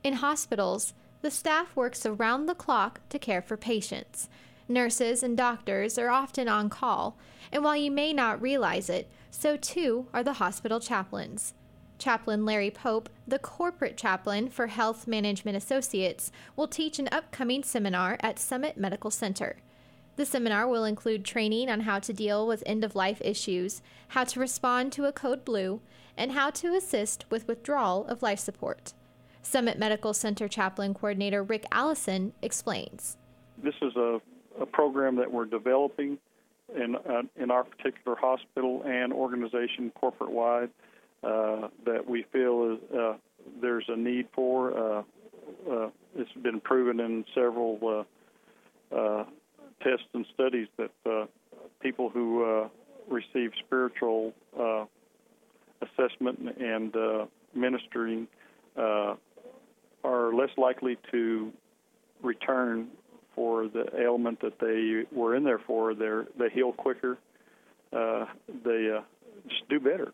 In hospitals, the staff works around the clock to care for patients. Nurses and doctors are often on call, and while you may not realize it, so too are the hospital chaplains. Chaplain Larry Pope, the corporate chaplain for Health Management Associates, will teach an upcoming seminar at Summit Medical Center. The seminar will include training on how to deal with end-of-life issues, how to respond to a code blue, and how to assist with withdrawal of life support. Summit Medical Center Chaplain Coordinator Rick Allison explains. This is a program that we're developing in our particular hospital and organization corporate-wide that we feel there's a need for. It's been proven in several tests and studies that people who receive spiritual assessment and ministering are less likely to return for the ailment that they were in there for. They heal quicker. They just do better.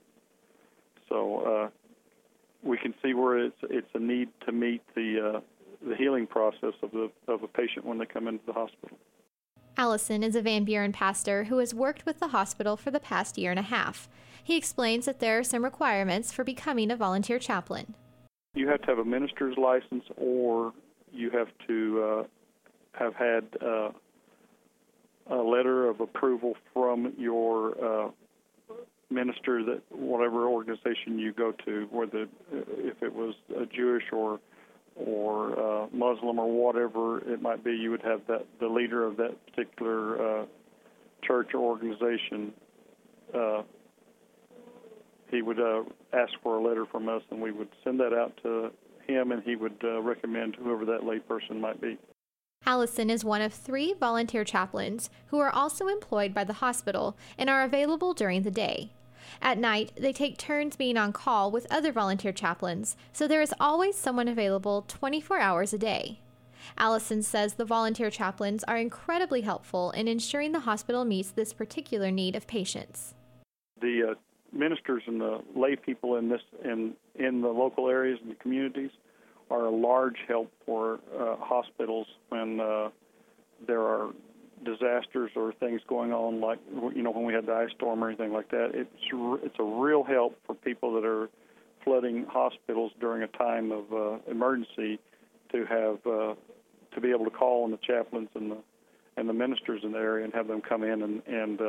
So we can see where it's a need to meet the healing process of a patient when they come into the hospital. Allison is a Van Buren pastor who has worked with the hospital for the past year and a half. He explains that there are some requirements for becoming a volunteer chaplain. You have to have a minister's license, or you have to have had a letter of approval from your minister, that whatever organization you go to, whether if it was Jewish or Muslim or whatever it might be, you would have the leader of that particular church or organization. He would ask for a letter from us, and we would send that out to him, and he would recommend whoever that layperson might be. Allison is one of 3 volunteer chaplains who are also employed by the hospital and are available during the day. At night, they take turns being on call with other volunteer chaplains, so there is always someone available 24 hours a day. Allison says the volunteer chaplains are incredibly helpful in ensuring the hospital meets this particular need of patients. The ministers and the lay people in the local areas and the communities are a large help for hospitals when there are disasters or things going on, like when we had the ice storm or anything like that. It's a real help for people that are flooding hospitals during a time of emergency to have to be able to call on the chaplains and the ministers in the area and have them come in and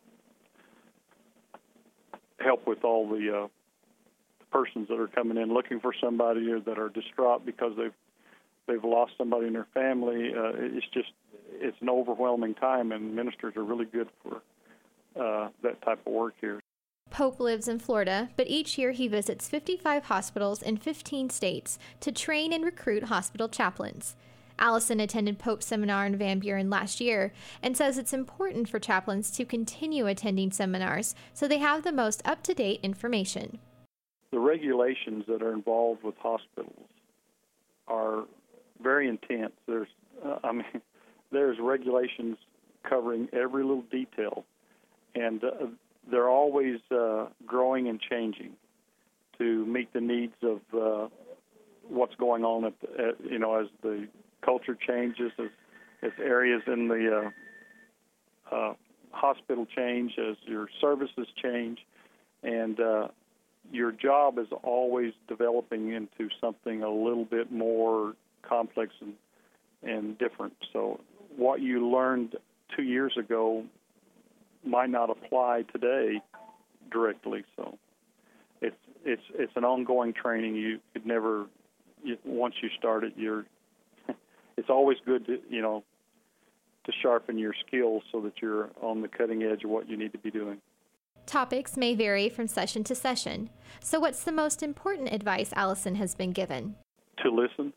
help with all the persons that are coming in looking for somebody, or that are distraught because they've lost somebody in their family. It's an overwhelming time, and ministers are really good for that type of work here. Pope lives in Florida, but each year he visits 55 hospitals in 15 states to train and recruit hospital chaplains. Allison attended Pope's seminar in Van Buren last year and says it's important for chaplains to continue attending seminars so they have the most up-to-date information. The regulations that are involved with hospitals are very intense. There's regulations covering every little detail, and they're always growing and changing to meet the needs of what's going on as the culture changes, as areas in the hospital change, as your services change, and your job is always developing into something a little bit more complex and different. So what you learned 2 years ago might not apply today directly. So it's an ongoing training. You could never, once you start it, it's always good to sharpen your skills so that you're on the cutting edge of what you need to be doing. Topics may vary from session to session. So what's the most important advice Allison has been given? To listen.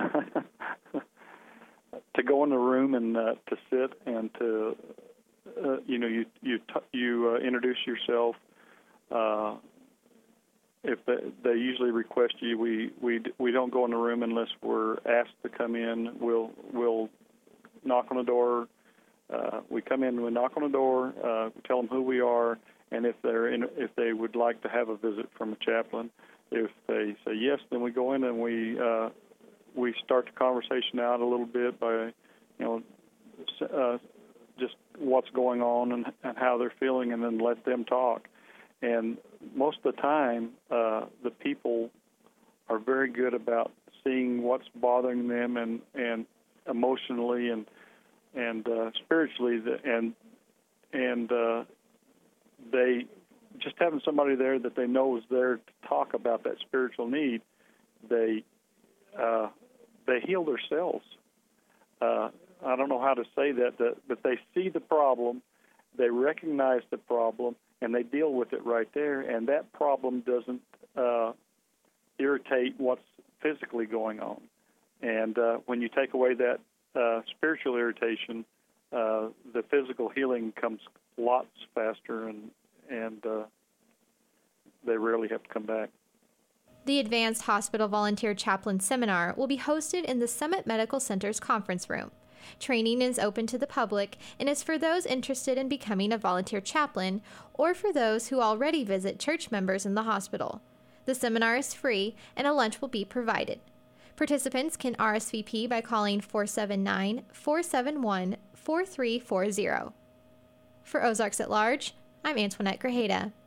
To go in the room and to sit and to, you introduce yourself. If they usually request you, we don't go in the room unless we're asked to come in. We'll knock on the door. We come in, we knock on the door, tell them who we are, and if they would like to have a visit from a chaplain, If they say yes, then we go in and we start the conversation out a little bit by, just what's going on and how they're feeling, and then let them talk. And most of the time, the people are very good about seeing what's bothering them and emotionally and spiritually, and they just having somebody there that they know is there to talk about that spiritual need. They heal themselves. I don't know how to say that, but they see the problem, they recognize the problem, and they deal with it right there. And that problem doesn't irritate what's physically going on. And when you take away that spiritual irritation, the physical healing comes lots faster, and they rarely have to come back. The Advanced Hospital Volunteer Chaplain Seminar will be hosted in the Summit Medical Center's conference room. Training is open to the public and is for those interested in becoming a volunteer chaplain or for those who already visit church members in the hospital. The seminar is free and a lunch will be provided. Participants can RSVP by calling 479-471-4340. For Ozarks at Large, I'm Antoinette Grajeda.